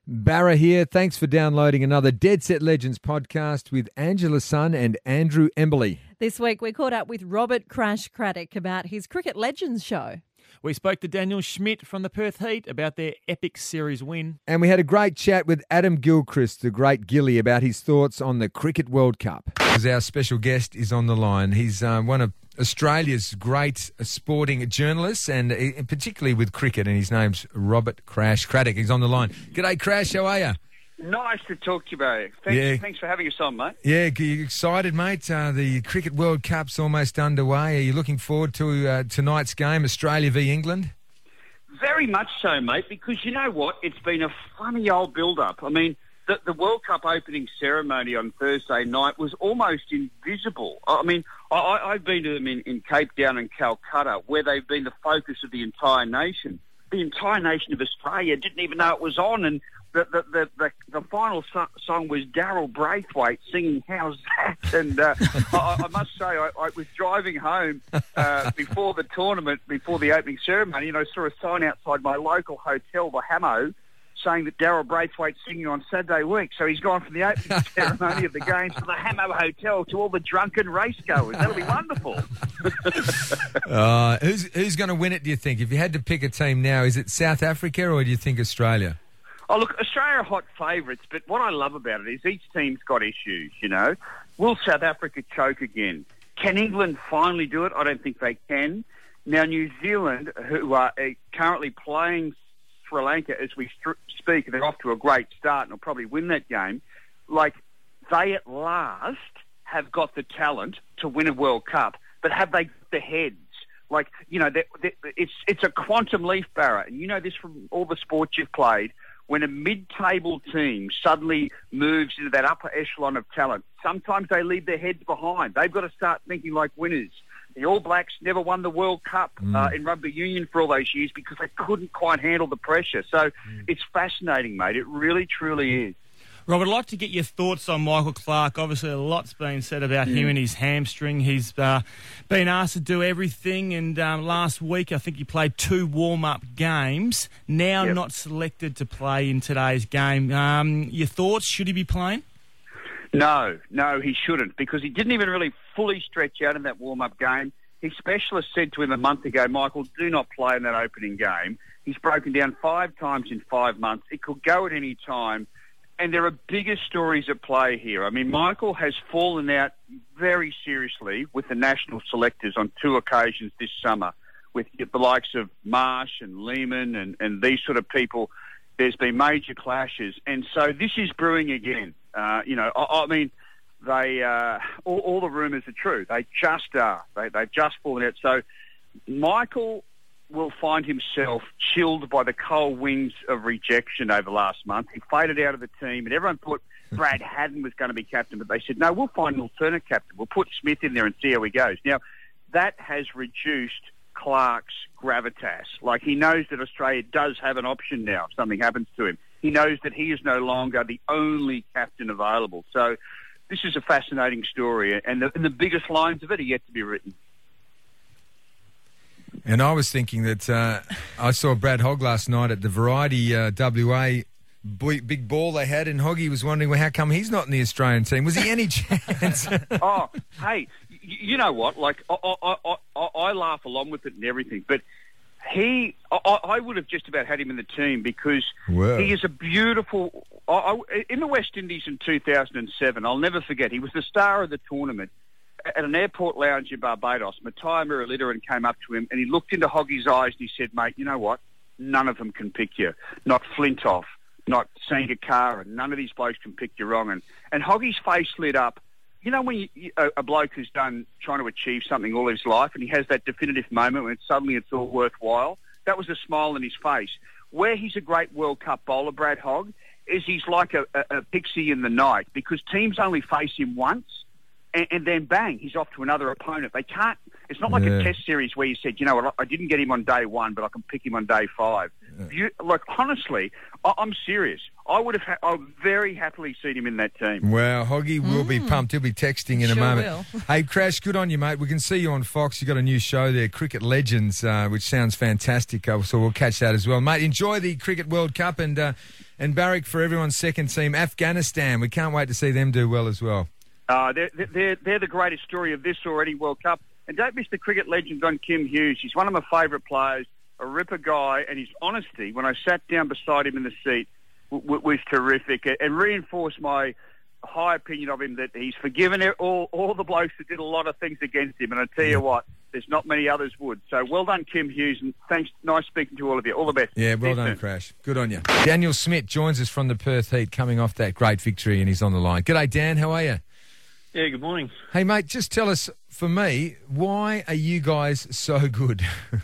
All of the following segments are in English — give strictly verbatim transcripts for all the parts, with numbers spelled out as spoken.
Barra here. Thanks for downloading another Dead Set Legends podcast with Angela Sun and Andrew Emberley. This week we caught up with Robert Crash Craddock about his Cricket Legends show. We spoke to Daniel Schmidt from the Perth Heat about their epic series win. And we had a great chat with Adam Gilchrist, the great Gilly, about his thoughts on the Cricket World Cup. Because our special guest is on the line. He's uh, one of Australia's great sporting journalists, and uh, particularly with cricket, and his name's Robert Crash Craddock. He's on the line. G'day, Crash. How are you? Nice to talk to you, Barry. Thanks, yeah. thanks for having us on, mate. Yeah, are you excited, mate? Uh, the Cricket World Cup's almost underway. Are you looking forward to uh, tonight's game, Australia v England? Very much so, mate, because you know what? It's been a funny old build-up. I mean, the, the World Cup opening ceremony on Thursday night was almost invisible. I mean, I, I've been to them in, in Cape Town and Calcutta, where they've been the focus of the entire nation. The entire nation of Australia didn't even know it was on, and the the the, the, the final so- song was Daryl Braithwaite singing "How's That?" And uh, I, I must say, I, I was driving home uh, before the tournament, before the opening ceremony, and I saw a sign outside my local hotel, the Hamo, saying that Daryl Braithwaite's singing on Saturday week. So he's gone from the opening ceremony of the games to the Hamo Hotel to all the drunken racegoers. That'll be wonderful. uh, who's who's going to win it, do you think? If you had to pick a team now, is it South Africa or do you think Australia? Oh, look, Australia are hot favourites, but what I love about it is each team's got issues, you know. Will South Africa choke again? Can England finally do it? I don't think they can. Now, New Zealand, who are uh, currently playing Sri Lanka as we st- speak, they're off to a great start and will probably win that game. Like, they at last have got the talent to win a World Cup, but have they got the heads? Like, you know, they, they, it's it's a quantum leap, Barra, and you know this from all the sports you've played. When a mid-table team suddenly moves into that upper echelon of talent, sometimes they leave their heads behind. They've got to start thinking like winners. The All Blacks never won the World Cup mm. uh, in rugby union for all those years because they couldn't quite handle the pressure. So mm. it's fascinating, mate. It really, truly is. Rob, I'd like to get your thoughts on Michael Clarke. Obviously, a lot's been said about mm. him and his hamstring. He's uh, been asked to do everything, and um, last week I think he played two warm-up games, now yep. not selected to play in today's game. Um, your thoughts? Should he be playing? No, no, he shouldn't, because he didn't even really fully stretch out in that warm-up game. His specialist said to him a month ago, Michael, do not play in that opening game. He's broken down five times in five months. It could go at any time. And there are bigger stories at play here. I mean, Michael has fallen out very seriously with the national selectors on two occasions this summer, with the likes of Marsh and Lehman and, and these sort of people. There's been major clashes. And so this is brewing again. Uh, you know, I, I mean, they uh, all, all the rumours are true. They just are. They, they've just fallen out. So Michael will find himself chilled by the cold winds of rejection over last month. He faded out of the team, and everyone thought Brad Haddin was going to be captain, but they said, no, we'll find an alternate captain. We'll put Smith in there and see how he goes. Now, that has reduced Clarke's gravitas. Like, he knows that Australia does have an option now if something happens to him. He knows that he is no longer the only captain available. So this is a fascinating story, and the, and the biggest lines of it are yet to be written. And I was thinking that uh, I saw Brad Hogg last night at the Variety uh, W A big ball they had, and Hoggy was wondering, well, how come he's not in the Australian team? Was he any chance? oh, hey, you know what? Like, I, I, I, I laugh along with it and everything, but he, I, I would have just about had him in the team because Whoa. he is a beautiful... I, I, in the West Indies in two thousand seven, I'll never forget, he was the star of the tournament. At an airport lounge in Barbados, Matai Murulidaran came up to him and he looked into Hoggy's eyes and he said, mate, you know what? None of them can pick you. Not Flintoff, not Sangakkara, none of these blokes can pick you wrong. And, and Hoggy's face lit up. You know when you, a, a bloke who's done trying to achieve something all his life and he has that definitive moment when suddenly it's all worthwhile? That was a smile on his face. Where he's a great World Cup bowler, Brad Hogg, is he's like a, a, a pixie in the night because teams only face him once. And, and then, bang, he's off to another opponent. They can't... It's not like yeah. a test series where you said, you know what, I didn't get him on day one, but I can pick him on day five. You, look, honestly, I, I'm serious. I would have. Ha- I would very happily seen him in that team. Well, Hoggy will be pumped. He'll be texting in Sure a moment. will. Hey, Crash, good on you, mate. We can see you on Fox. You've got a new show there, Cricket Legends, uh, which sounds fantastic. Uh, so we'll catch that as well. Mate, enjoy the Cricket World Cup and, uh, and Barrack for everyone's second team, Afghanistan. We can't wait to see them do well as well. Uh, they're, they're, they're the greatest story of this already, World Cup. And don't miss the Cricket Legends on Kim Hughes. He's one of my favourite players, a ripper guy, and his honesty, when I sat down beside him in the seat, w- w- was terrific and reinforced my high opinion of him that he's forgiven all, all the blokes that did a lot of things against him. And I tell you what, there's not many others would. So well done, Kim Hughes, and thanks. Nice speaking to all of you. All the best. Yeah, well done, Crash. Good on you. Daniel Smith joins us from the Perth Heat, coming off that great victory, and he's on the line. G'day, Dan. How are you? Yeah, good morning. Hey, mate, just tell us, for me, why are you guys so good?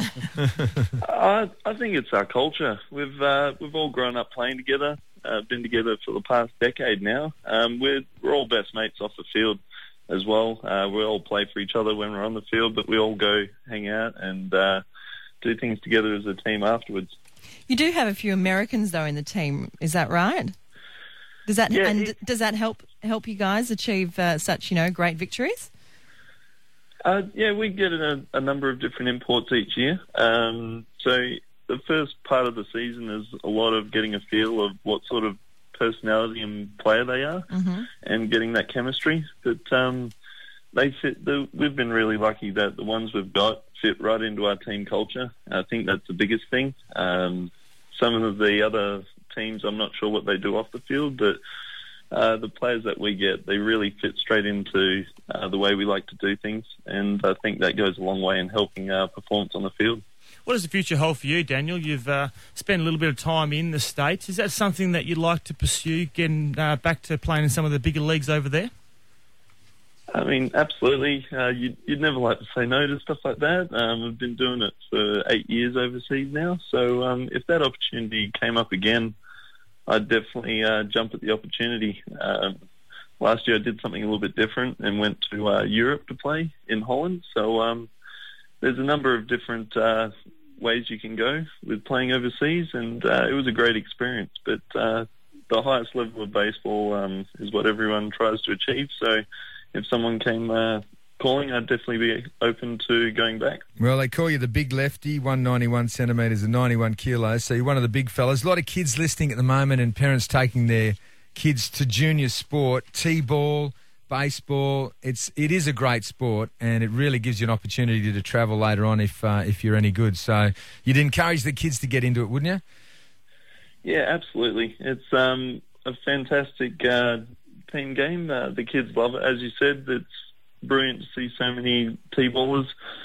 I, I think it's our culture. We've uh, we've all grown up playing together, uh, been together for the past decade now. Um, we're we're all best mates off the field as well. Uh, we all play for each other when we're on the field, but we all go hang out and uh, do things together as a team afterwards. You do have a few Americans, though, in the team. Is that right? Does that Yeah, and it- does that help help you guys achieve uh, such, you know, great victories? Uh, yeah, we get a, a number of different imports each year. Um, so the first part of the season is a lot of getting a feel of what sort of personality and player they are, Mm-hmm. and getting that chemistry. But um, they fit. The, we've been really lucky that the ones we've got fit right into our team culture. I think that's the biggest thing. Um, some of the other teams, I'm not sure what they do off the field, but uh, the players that we get, they really fit straight into uh, the way we like to do things, and I think that goes a long way in helping our performance on the field. What does the future hold for you, Daniel? You've uh, spent a little bit of time in the States. Is that something that you'd like to pursue, getting uh, back to playing in some of the bigger leagues over there? I mean, absolutely. Uh, you'd, you'd never like to say no to stuff like that. Um, I've been doing it for eight years overseas now, so um, if that opportunity came up again, I'd definitely uh, jump at the opportunity. Um, last year I did something a little bit different and went to uh, Europe to play in Holland. So um, there's a number of different uh, ways you can go with playing overseas, and uh, it was a great experience. But uh, the highest level of baseball um, is what everyone tries to achieve. So if someone came uh, calling, I'd definitely be open to going back. Well, they call you the big lefty, one ninety-one centimetres and ninety-one kilos, so you're one of the big fellas. A lot of kids listening at the moment and parents taking their kids to junior sport, T-ball, baseball. It's, it is a great sport, and it really gives you an opportunity to travel later on if, uh, if you're any good. So you'd encourage the kids to get into it, wouldn't you? Yeah, absolutely. It's um, a fantastic uh, team game. Uh, the kids love it. As you said, it's brilliant to see so many T-ballers.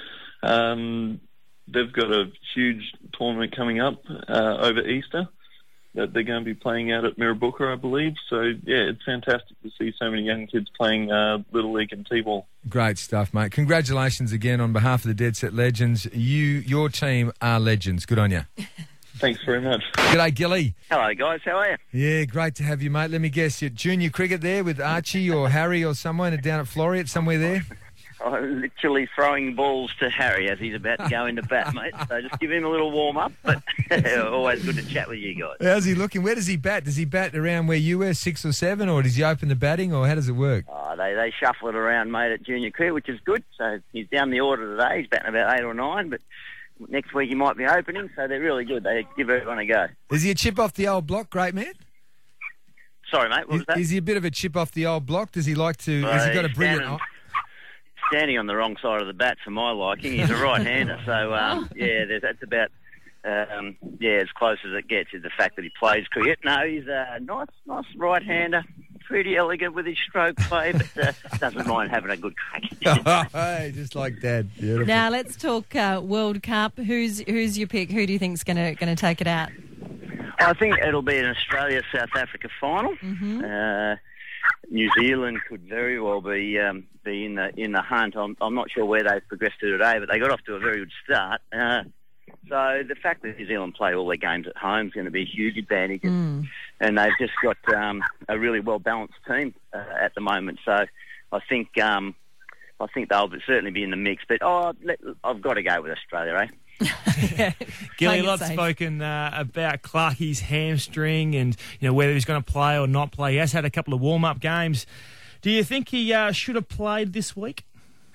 Um, they've got a huge tournament coming up uh, over Easter that they're going to be playing out at Mirrabooka, I believe. So, yeah, it's fantastic to see so many young kids playing uh, Little League and T-ball. Great stuff, mate. Congratulations again on behalf of the Dead Set Legends. You, your team are legends. Good on you. Thanks very much. G'day, Gilly. Hello, guys. How are you? Yeah, great to have you, mate. Let me guess, you're junior cricket there with Archie or Harry or someone down at Floriat, somewhere there? I'm literally throwing balls to Harry as he's about to go into bat, mate. So just give him a little warm-up, but always good to chat with you guys. How's he looking? Where does he bat? Does he bat around where you were, six or seven, or does he open the batting, or how does it work? Oh, they, they shuffle it around, mate, at junior cricket, which is good. So he's down the order today. He's batting about eight or nine, but next week he might be opening, so they're really good. They give everyone a go. Is he a chip off the old block, great man? Sorry, mate, what was Is, that? is he a bit of a chip off the old block? Does he like to... Well, has he got a he's brilliant... standing- Standing on the wrong side of the bat for my liking. He's a right-hander, so um, yeah, there's, that's about um, yeah as close as it gets. Is the fact that he plays cricket. No, he's a nice, nice right-hander, pretty elegant with his stroke play, but uh, doesn't mind having a good crack. Hey, just like Dad. Beautiful. Now let's talk uh, World Cup. Who's who's your pick? Who do you think's going to going to take it out? I think it'll be an Australia-South Africa final. Mm-hmm. Uh, New Zealand could very well be um, be in the in the hunt. I'm, I'm not sure where they've progressed to today, but they got off to a very good start. Uh, so the fact that New Zealand play all their games at home is going to be a huge advantage, Mm. and they've just got um, a really well balanced team uh, at the moment. So I think um, I think they'll certainly be in the mix. But oh, let, I've got to go with Australia, eh? yeah, Gilly, a playing it lot safe. spoken uh, about Clarkie's hamstring and you know whether he's going to play or not play. He has had a couple of warm-up games. Do you think he uh, should have played this week?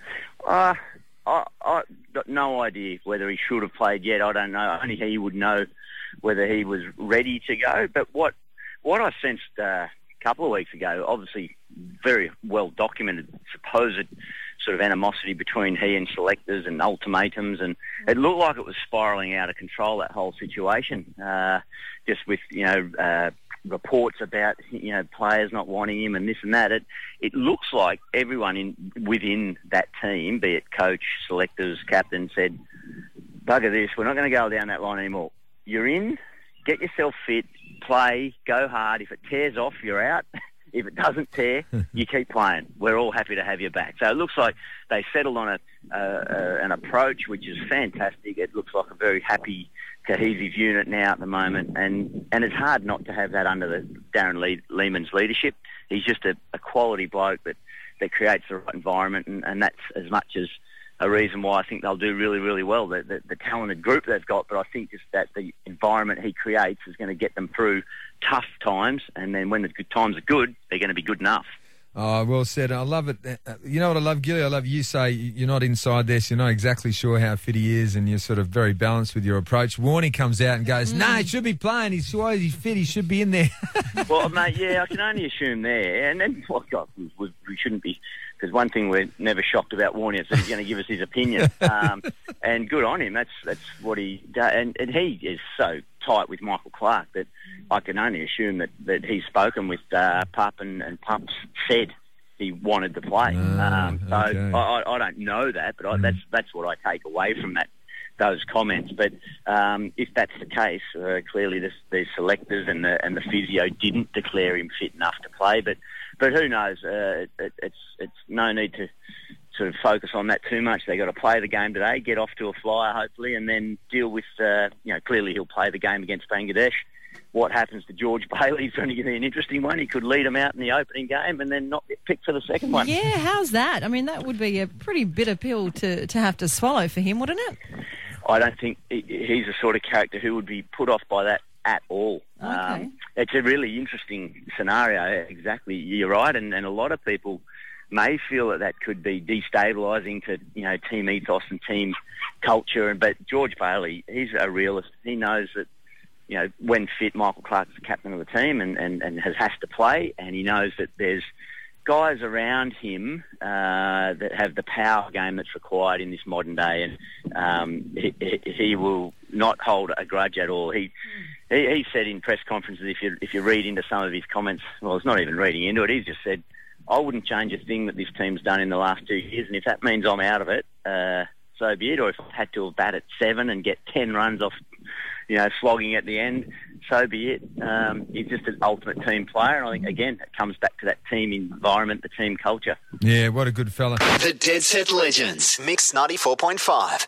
Uh, I, I got no idea whether he should have played yet. I don't know. Only he would know whether he was ready to go. But what what I sensed uh, a couple of weeks ago, obviously very well documented, supposed sort of animosity between he and selectors and ultimatums, and it looked like it was spiralling out of control, that whole situation. Uh, just with, you know, uh, reports about, you know, players not wanting him and this and that. It it looks like everyone in within that team, be it coach, selectors, captain, said, bugger this, we're not going to go down that line anymore. You're in, get yourself fit, play, go hard. If it tears off, you're out. If it doesn't tear, you keep playing. We're all happy to have you back. So it looks like they settled on a, uh, uh, an approach which is fantastic. It looks like a very happy, cohesive unit now at the moment, and, and it's hard not to have that under the Darren Le- Lehman's leadership. He's just a, a quality bloke that, that creates the right environment, and, and that's as much as a reason why I think they'll do really, really well. The, the, the talented group they've got, but I think just that the environment he creates is going to get them through tough times, and then when the good times are good, they're going to be good enough. Oh, well said. I love it. Uh, You know what I love, Gilly? I love you say you're not inside this. You're not exactly sure how fit he is, and you're sort of very balanced with your approach. Warney comes out and goes, no, nah, he should be playing. He's why is he fit? He should be in there. Well, mate, yeah, I can only assume there. And then, well, God, we, we, we shouldn't be, because one thing we're never shocked about Warney is that he's going to give us his opinion. Um, and good on him. That's that's what he does. And, and he is so tight with Michael Clark that I can only assume that, that he's spoken with uh, Pup, and, and Pup's said he wanted to play. Ah, um, so okay. I, I don't know that, but I, that's that's what I take away from that those comments. But um, if that's the case, uh, clearly this, the selectors and the and the physio didn't declare him fit enough to play. But but who knows? Uh, it, it's it's no need to sort of focus on that too much. They got to play the game today, get off to a flyer hopefully, and then deal with. Uh, you know, clearly he'll play the game against Bangladesh. What happens to George Bailey is going to be an interesting one. He could lead them out in the opening game and then not get picked for the second one. Yeah, how's that? I mean, that would be a pretty bitter pill to, to have to swallow for him, wouldn't it? I don't think he, he's the sort of character who would be put off by that at all. Okay. Um, it's a really interesting scenario. Exactly, you're right, and, and a lot of people may feel that that could be destabilising to, you know, team ethos and team culture. And but George Bailey, he's a realist. He knows that, you know, when fit, Michael Clark's the captain of the team and, and, and has, has to play, and he knows that there's guys around him uh, that have the power game that's required in this modern day, and um, he, he will not hold a grudge at all. He, he he said in press conferences, if you if you read into some of his comments, well, it's not even reading into it, he's just said, I wouldn't change a thing that this team's done in the last two years, and if that means I'm out of it, uh, so be it, or if I've had to bat at seven and get ten runs off, you know, slogging at the end, so be it. Um, he's just an ultimate team player, and I think, again, it comes back to that team environment, the team culture. Yeah, what a good fella. The Dead Set Legends, Mix ninety-four point five.